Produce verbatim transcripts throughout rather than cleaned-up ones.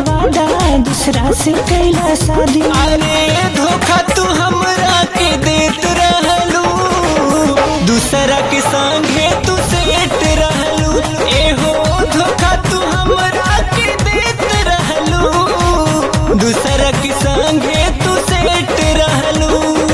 वादा दूसरा से कैला शादी। अरे धोखा तू हमरा के देत रहलू, दूसरा के संगे तू सेट रहलू। एहो धोखा तू हमरा के देत रहलू, दूसरा के संगे तू सेट रहलू।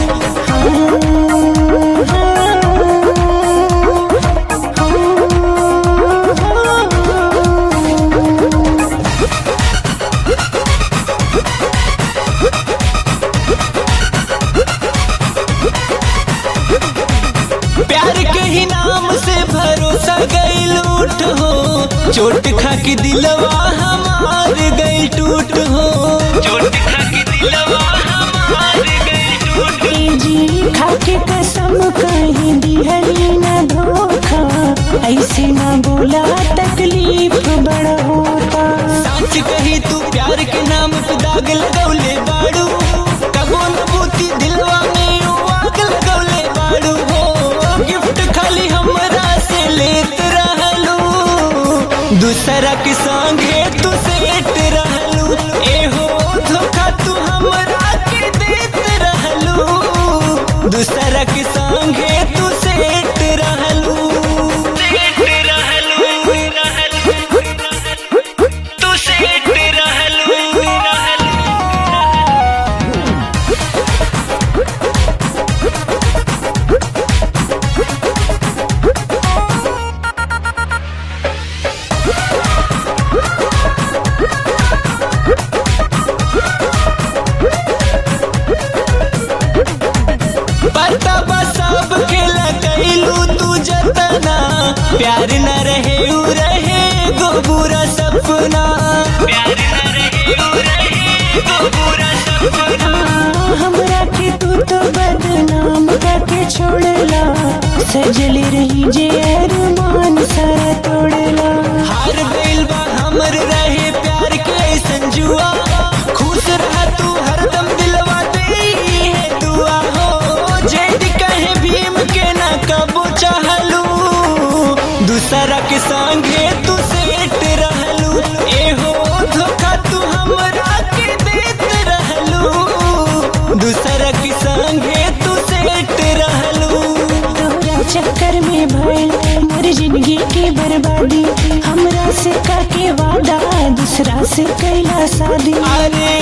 प्यार के ही नाम से भरोसा गई लूट हो, चोट खा के दिलवा हमार गई टूट हो। चोट खा के दिलवा हमार गई टूट हो। जी खा के कसम कहीं दिहली न धोखा, ऐसे न बोला तकलीफ बड़ा होता। सच कही तू प्यार के नाम पे दाग लगौले बाड़ू, कबो न बूती दिलवा में ऊ आग लगौले बाड़ू हो। गिफ्ट खाली हमरा से लेत रहलू, दूसरा के संगे तू सेट रहलू। एहो धोखा तू हमरा के देत रहलू, दूसरा के संगे तू सेट रहलू। सेट रहलू रहलू तू सेट रहलू रहलू। पता बा सब खेला कैलू तू जतना, प्यार न रहे उ रहे गो बुरा सपना। प्यार न रहे उ रहे गो बुरा सपना। हमरा के तू तो बदनाम करके छोड़ला, सजली रही जे अरमान सारा तोड़ला। हार गइल बा हमर रहे प्यार के ऐसन जुआ, खुश रह तू हरदम दिलवा दे है दुआ हो। जेद कहे भीम के ना कबो चाहलू, दूसरा के संगे तू सेट रहलू। एहो धोखा तू हमरा के देत रहलू, दूसरा के संगे तू सेट रहलू। तोरा चक्कर में भइल मोर जिंदगी की बर्बादी, हमरा से का के वादा दूसरा से कैला शादी। अरे